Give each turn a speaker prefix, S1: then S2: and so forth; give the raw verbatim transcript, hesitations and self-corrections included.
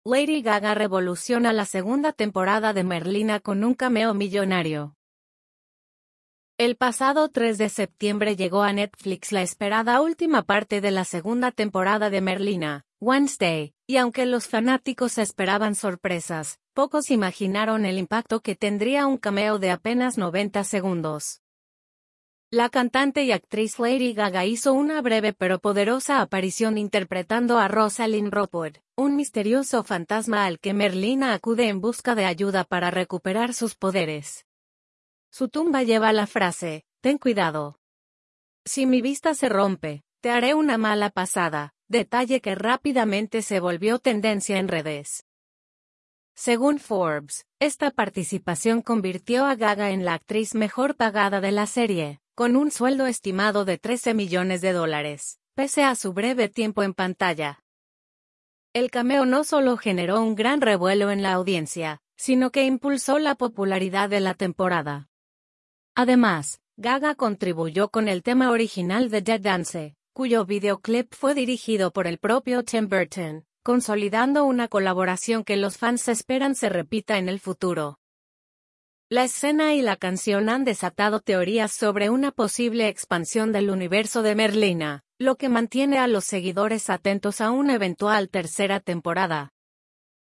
S1: Lady Gaga revoluciona la segunda temporada de Merlina con un cameo millonario. El pasado tres de septiembre llegó a Netflix la esperada última parte de la segunda temporada de Merlina, Wednesday, y aunque los fanáticos esperaban sorpresas, pocos imaginaron el impacto que tendría un cameo de apenas noventa segundos. La cantante y actriz Lady Gaga hizo una breve pero poderosa aparición interpretando a Rosalind Rockwood, un misterioso fantasma al que Merlina acude en busca de ayuda para recuperar sus poderes. Su tumba lleva la frase, «Ten cuidado. Si mi vista se rompe, te haré una mala pasada», detalle que rápidamente se volvió tendencia en redes. Según Forbes, esta participación convirtió a Gaga en la actriz mejor pagada de la serie, con un sueldo estimado de trece millones de dólares, pese a su breve tiempo en pantalla. El cameo no solo generó un gran revuelo en la audiencia, sino que impulsó la popularidad de la temporada. Además, Gaga contribuyó con el tema original de Dead Dance, cuyo videoclip fue dirigido por el propio Tim Burton, consolidando una colaboración que los fans esperan se repita en el futuro. La escena y la canción han desatado teorías sobre una posible expansión del universo de Merlina, lo que mantiene a los seguidores atentos a una eventual tercera temporada.